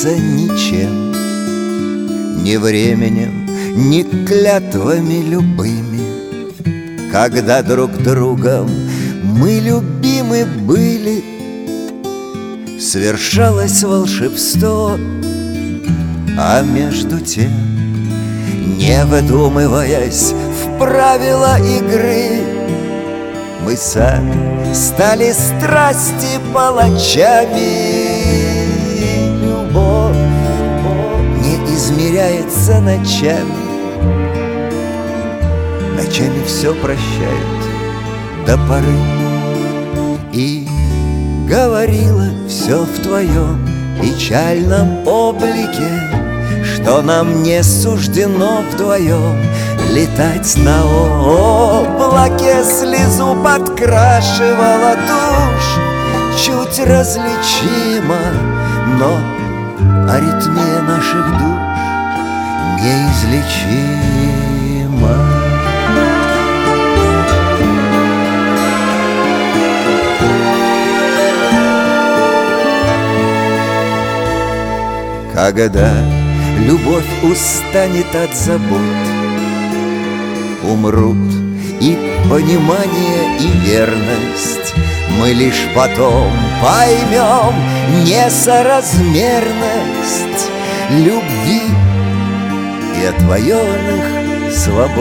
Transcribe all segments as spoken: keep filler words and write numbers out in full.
объяснится ничем, ни временем, ни клятвами любыми. Когда друг другом мы любимы были, свершалось волшебство, а между тем, не выдумываясь в правила игры, мы сами стали страсти палачами. Любовь не измеряется ночами, ночами все прощают до поры. И говорила все в твоем печальном облике, что нам не суждено вдвоем летать на облаке. Слезу подкрашивала тушь, чуть различима, но аритмия наших душ неизлечима. Когда любовь устанет от забот, умрут и понимание, и верность, мы лишь потом поймем несоразмерность любви и отвоенных свобод.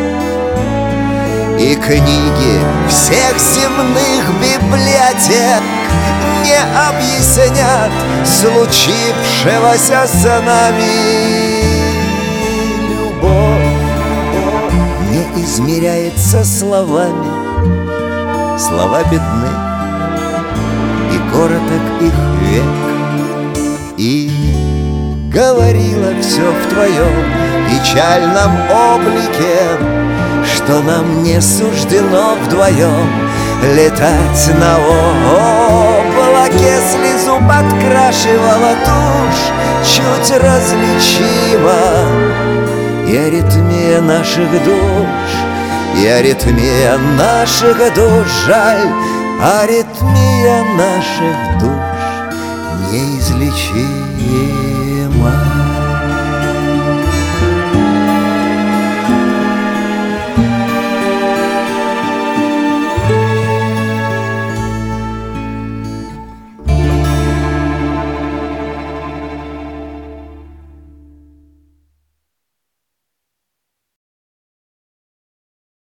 И книги всех земных библиотек не объяснят случившегося с нами. Любовь не измеряется словами, слова бедны, и короток их век. И говорила все в твоем печальном облике, что нам не суждено вдвоем летать на облаке. Слезу подкрашивала тушь, чуть различима, и аритмия наших душ, и аритмия наших душ, жаль, аритмия наших душ неизлечима.